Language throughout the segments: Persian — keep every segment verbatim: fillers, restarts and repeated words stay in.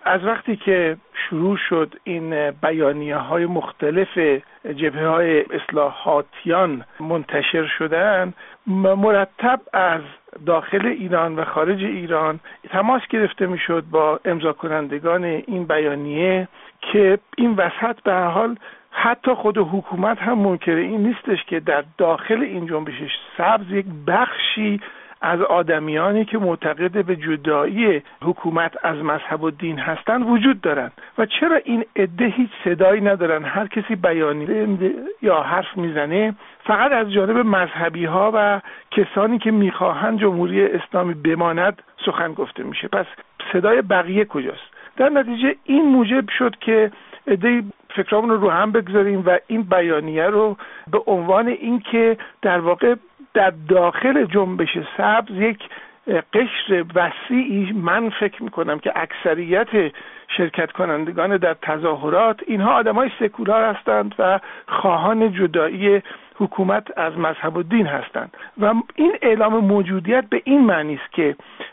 از وقتی که شروع شد این بیانیه های مختلف جبهه های اصلاحاتیان منتشر شدن، مرتب از داخل ایران و خارج ایران تماس گرفته میشد با امضا کنندگان این بیانیه که این وسط به هر حال حتی خود حکومت هم منکر این نیستش که در داخل این جنبش سبز یک بخشی از آدمیانی که معتقد به جدایی حکومت از مذهب و دین هستند وجود دارند و چرا این عده هیچ صدایی ندارن؟ هر کسی بیانیه یا حرف میزنه فقط از جانب مذهبی ها و کسانی که میخواهند جمهوری اسلامی بماند سخن گفته میشه. پس صدای بقیه کجاست؟ در نتیجه این موجب شد که عده فکرامون رو رو هم بگذاریم و این بیانیه رو به عنوان این که در واقع در داخل جنبش سبز یک قشر وسیعی، من فکر میکنم که اکثریت شرکت کنندگان در تظاهرات اینها آدمای سکولار هستند و خواهان جدایی حکومت از مذهب و دین هستند و این اعلام موجودیت به این معنی است که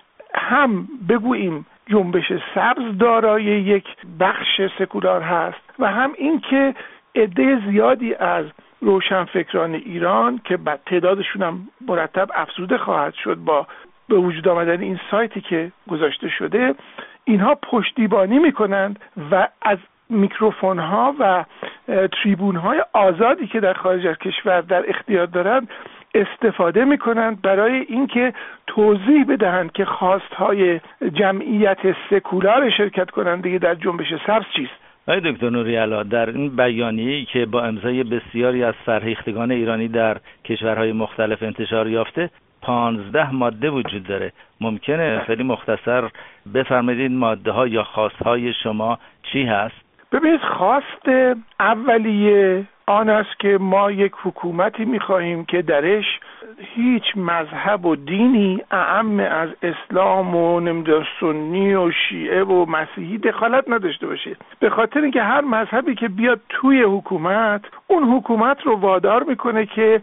هم بگوییم جنبش سبز دارای یک بخش سکولار هست و هم این که عده زیادی از روشنفکران ایران که بعد تعدادشون هم مرتب افزوده خواهد شد با به وجود آمدن این سایتی که گذاشته شده، اینها پشتیبانی میکنند و از میکروفون ها و تریبون های آزادی که در خارج از کشور در اختیار دارند استفاده میکنند برای اینکه توضیح بدهند که خواستهای جمعیت سکولار شرکت کننده در جنبش سبز چیست. آقای دکتر نوری‌علا، در این بیانیه‌ای که با امضای بسیاری از فرهیختگان ایرانی در کشورهای مختلف انتشار یافته پانزده ماده وجود داره. ممکنه خیلی مختصر بفرمایید این ماده ها یا خواست های شما چی هست؟ ببینید، خواست اولیه آن است که ما یک حکومتی می‌خواهیم که درش هیچ مذهب و دینی اعم از اسلام و نمیدونم سنی و شیعه و مسیحی دخالت نداشته باشه، به خاطر اینکه هر مذهبی که بیاد توی حکومت اون حکومت رو وادار میکنه که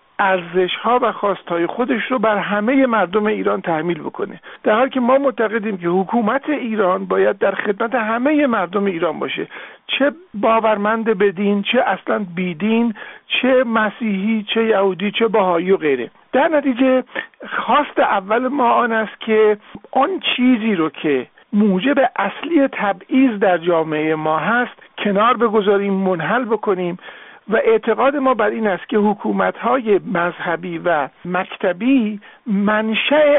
ارزش‌ها و خواست‌های خودش رو بر همه مردم ایران تحمیل بکنه، در حالی که ما معتقدیم که حکومت ایران باید در خدمت همه مردم ایران باشه، چه باورمند به دین، چه اصلا بیدین، چه مسیحی، چه یهودی، چه بهایی و غیره. در نتیجه خواست اول ما آن است که آن چیزی رو که موجب اصلی تبعیض در جامعه ما هست کنار بگذاریم، منحل بکنیم و اعتقاد ما بر این است که حکومت‌های مذهبی و مکتبی منشأ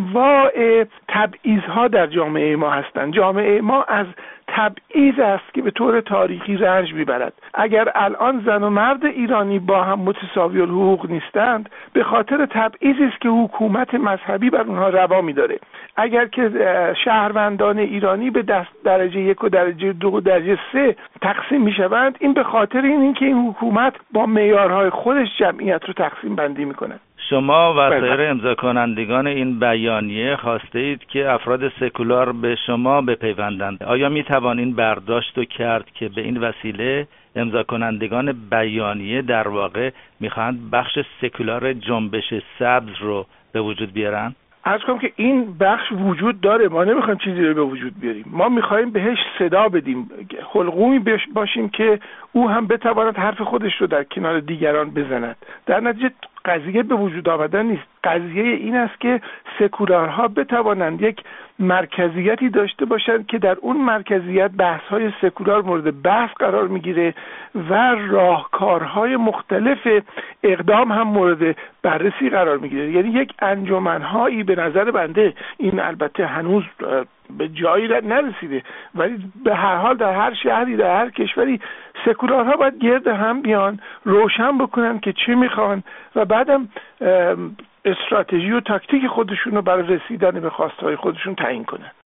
انواع تبعیض‌ها در جامعه ما هستند. جامعه ما از تبعیض است که به طور تاریخی رنج می‌برد. اگر الان زن و مرد ایرانی با هم متساوی الحقوق نیستند، به خاطر تبعیضی است که حکومت مذهبی بر اونها روا می‌داره. اگر که شهروندان ایرانی به دست درجه یک و درجه دو و درجه سه تقسیم می‌شوند، این به خاطر این که این حکومت با معیارهای خودش جمعیت رو تقسیم بندی می‌کنه. شما و سایر امضا کنندگان این بیانیه خواسته اید که افراد سکولار به شما بپیوندند. آیا می توان این برداشت رو کرد که به این وسیله امضا کنندگان بیانیه در واقع میخواهند بخش سکولار جنبش سبز رو به وجود بیارن؟ عرض کنم که این بخش وجود داره، ما نمیخوایم چیزی رو به وجود بیاریم، ما میخوایم بهش صدا بدیم، حلقومی باشیم که او هم بتواند حرف خودش رو در کنار دیگران بزند. در نتیجه قضیه به وجود آمدن نیست، قضیه این است که سکولارها بتوانند یک مرکزیتی داشته باشند که در اون مرکزیت بحث‌های سکولار مورد بحث قرار میگیره و راهکارهای مختلف اقدام هم مورد بررسی قرار میگیره. یعنی یک انجمن‌هایی به نظر بنده، این البته هنوز به جایی نرسیده، ولی به هر حال در هر شهری در هر کشوری سکولارها باید گرد هم بیان، روشن بکنن که چه میخوان و بعدم استراتژی و تاکتیک خودشون رو برای رسیدن به خواستهای خودشون تعیین کنن.